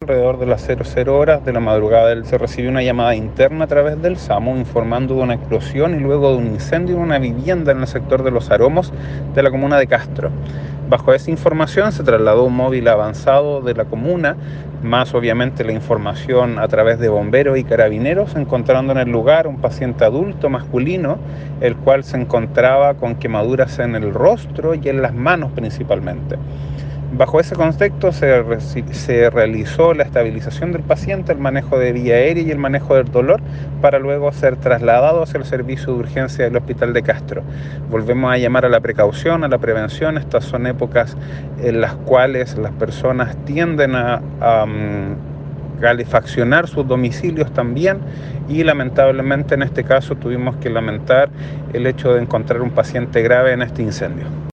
alrededor de las 00 horas de la madrugada. Se recibió una llamada interna a través del SAMU informando de una explosión y luego de un incendio en una vivienda en el sector de Los Aromos de la comuna de Castro. Bajo esa información se trasladó un móvil avanzado de la comuna, más obviamente la información a través de bomberos y carabineros, encontrando en el lugar un paciente adulto masculino, el cual se encontraba con quemaduras en el rostro y en las manos principalmente. Bajo ese contexto se realizó la estabilización del paciente, el manejo de vía aérea y el manejo del dolor para luego ser trasladado hacia el servicio de urgencia del Hospital de Castro. Volvemos a llamar a la precaución, a la prevención. Estas son épocas en las cuales las personas tienden a calefaccionar sus domicilios también, y lamentablemente en este caso tuvimos que lamentar el hecho de encontrar un paciente grave en este incendio.